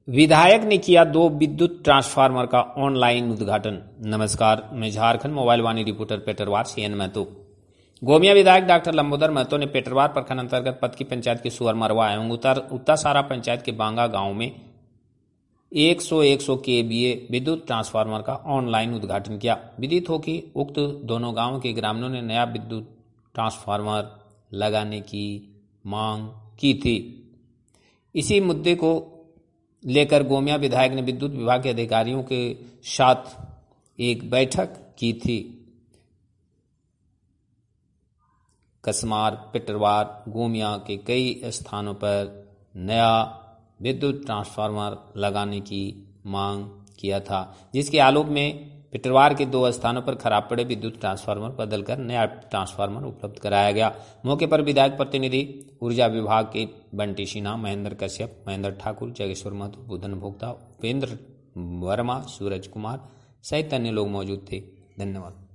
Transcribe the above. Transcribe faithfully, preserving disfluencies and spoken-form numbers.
विधायक ने किया दो विद्युत ट्रांसफार्मर का ऑनलाइन उद्घाटन। नमस्कार, मैं Jharkhand mobile Vani reporter Petarwar C N Mahato. Gomia विधायक डॉक्टर लंबोदर महतो ने पेटरवार प्रखंड अंतर्गत पतकी पंचायत के सुअर मरवा एवं उत्तर उत्तासारा पंचायत के बांगा गांव में सौ सौ केवीए विद्युत ट्रांसफार्मर का ऑनलाइन उद्घाटन किया। विदित हो कि उक्त दोनों गांवों के ग्रामीणों ने नया विद्युत ट्रांसफार्मर लगाने की मांग की थी। इसी मुद्दे को लेकर गोमिया विधायक ने विद्युत विभाग के अधिकारियों के साथ एक बैठक की थी। कसमार, पेटरवार, गोमिया के कई स्थानों पर नया विद्युत ट्रांसफार्मर लगाने की मांग किया था, जिसके आलोक में पेटरवार के दो स्थानों पर खराब पड़े विद्युत ट्रांसफार्मर बदलकर नया ट्रांसफार्मर उपलब्ध कराया गया। मौके पर विधायक प्रतिनिधि ऊर्जा विभाग के बंटी सिन्हा, महेंद्र कश्यप, महेंद्र ठाकुर, जगेश्वर महतो, बुधन भोक्ता, उपेंद्र वर्मा, सूरज कुमार सहित अन्य लोग मौजूद थे। धन्यवाद।